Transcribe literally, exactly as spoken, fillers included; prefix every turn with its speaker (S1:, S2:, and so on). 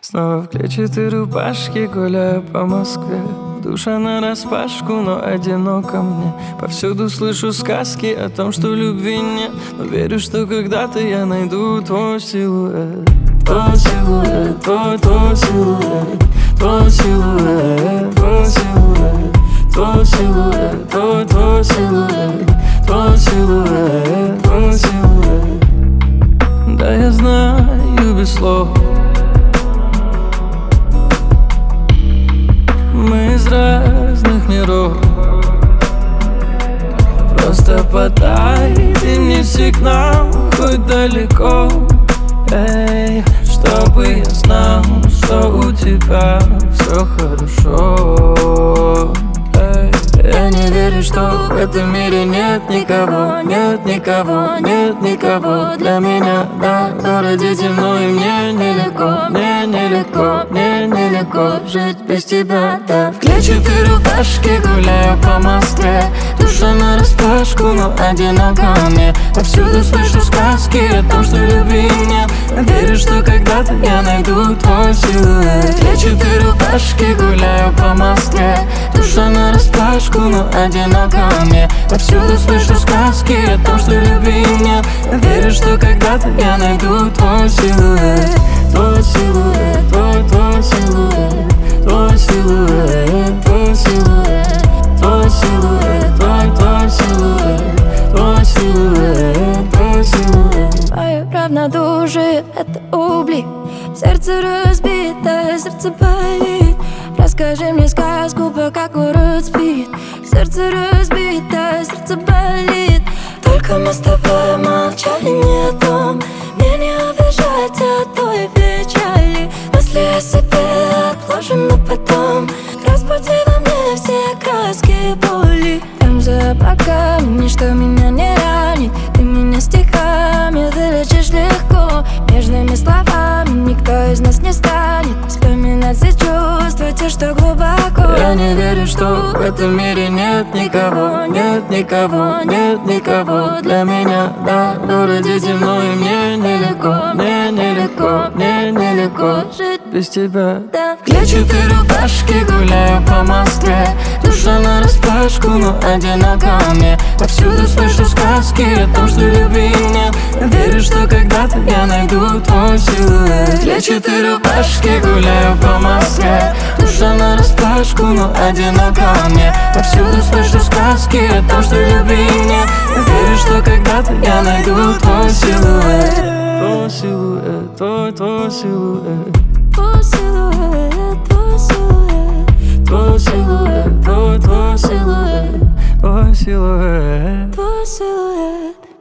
S1: Снова в клетчатой рубашке гуляю по Москве. Душа нараспашку, но одиноко мне. Повсюду слышу сказки о том, что любви нет, но верю, что когда-то я найду твой силуэт. Твой силуэт, твой, твой силуэт, твой силуэт, твой силуэт, твой силуэт, твой, твой силуэт, твой силуэт, твой силуэт. Да, я знаю без слов. Мы из разных миров. Просто подай ты мне сигнал, хоть далеко, эй, чтобы я знал, что у тебя все хорошо, эй. Я не верю, что в этом мире нет никого, нет никого, нет никого для меня, да. В городе темно и мне нелегко, мне нелегко, мне нелегко жить без тебя, да. В клетчатой рубашке гуляю по Москве. Душа нараспашку, но одиноко мне. Повсюду слышу сказки о том, что любви нет. Верю, что когда-то я найду твой силуэт. В клетчатой рубашке гуляю по Москве. Душа нараспашку, но одиноко мне. Повсюду слышу сказки о том, что любви нет. Верю, что когда-то я найду твой силуэт. Твой силуэт, твой, твой силуэт, твой силуэт, твой силуэт, твой силуэт, твой, твой силуэт, твой силуэт, твой силуэт.
S2: Мое равнодушие — это убли. Сердце разбито, сердце болит. Расскажи мне сказку, пока город спит. Сердце разбито, сердце болит. Только мы с тобой молчали не о том. Мне не обижать от той печали. Мысли о себе отложим на потом. Разбуди во мне все краски боли. Там за облаками ничто меня не ранит. Ты меня стихами вылечишь легко. Нежными словами никто из нас не станет вспоминать все чувства, те, что глубоко.
S1: Я не верю, что в этом мире нет никого, нет никого, нет никого для меня, да. В городе темно и мне нелегко, мне нелегко, мне нелегко жить без тебя, да. В клетчатой рубашке гуляю по Москве. Душа нараспашку, но одиноко мне. Повсюду слышу сказки о том, что любви нет. Верю, что когда-то я найду твой силуэт. В клетчатой рубашке гуляю по Москве. Душа нараспашку, но одиноко мне. Повсюду слышу сказки о том, что любви нет. Верю, что когда-то я найду твой силуэт. Твой силуэт, твой, твой силуэт.
S2: Твой силуэт, твой силуэт,
S1: Твой силуэт, твой, твой силуэт, твой силуэт,
S2: твой силуэт.